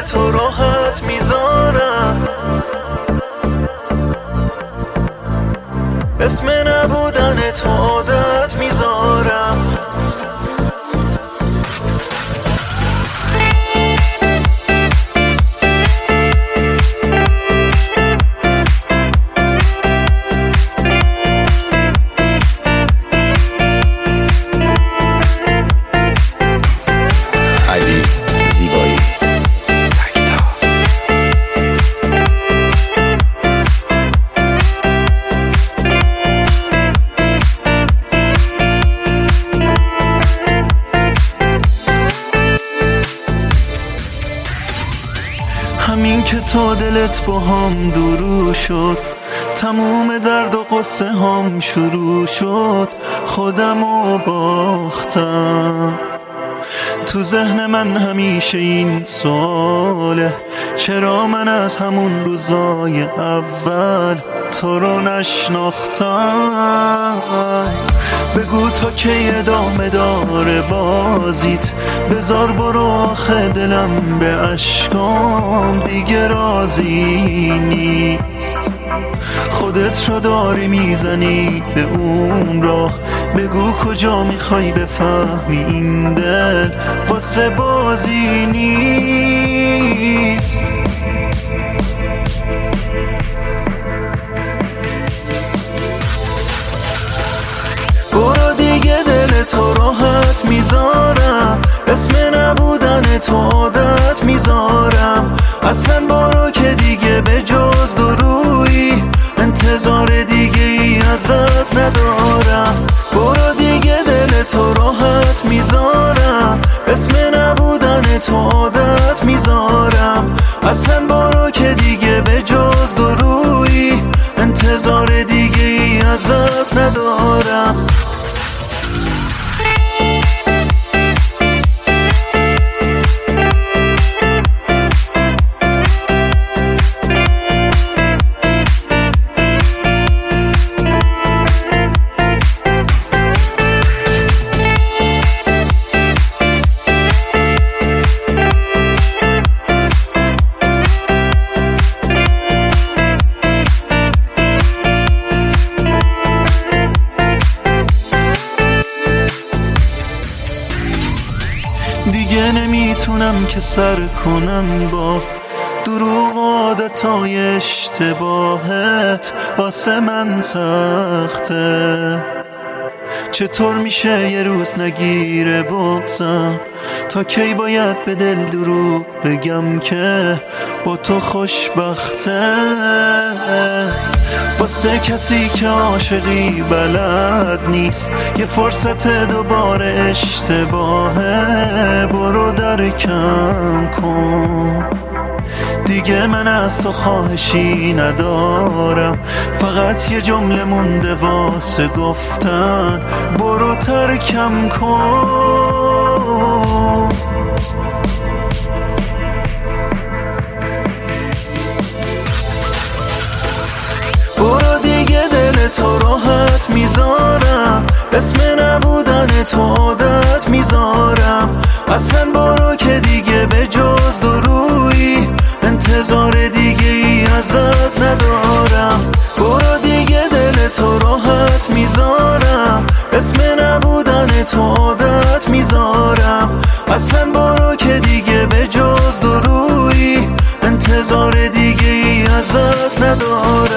تو راحت میذارم، اسم نبودن تو عادت میذارم. همین که تو دلت با هم درو شد، تموم درد و قصه هم شروع شد. خودمو باختم، تو ذهن من همیشه این سواله، چرا من از همون روزای اول تو رو نشناختم. بگو تا کی ادامه داره بازیت، بذار برو آخه دلم به اشکام دیگه راضی نیست. خودت رو داری میزنی به اون راه، بگو کجا میخوای بفهمی این دل واسه بازی نیست. برو دیگه دل تو راحت میذارم، اسم نبودن تو عادت میذارم. اصلا برو که دیگه به جز درویی انتظار دیگه ای ازت ندارم. برو دیگه دل تو راحت میذارم، اسم نبودن تو عادت میذارم. اصلا برو که دیگه به جز درویی انتظار دیگه ای ازت ندارم. دیگه نمیتونم که سر کنم با دروغ عادتای اشتباهت، واسه من سخته. چطور میشه یه روز نگیره بغضم، تا کی باید به دل دروغ بگم که با تو خوشبخته. واسه کسی که عاشقی بلد نیست، یه فرصت دوباره اشتباهه، برو درکم کن. دیگه من از تو خواهشی ندارم، فقط یه جمله مونده واسه گفتن، برو ترکم کن. برو دیگه دل تو راحت میذارم، اسم نبودن تو عادت میذارم. اصلا برو که دیگه به جز درویی انتظار دیگه ای ازت ندارم. برو دیگه دل تو راحت میذارم، اسم نبودن تو عادت میذارم. اصلا برو که دیگه به جز درویی انتظار دیگه ای ازت ندارم.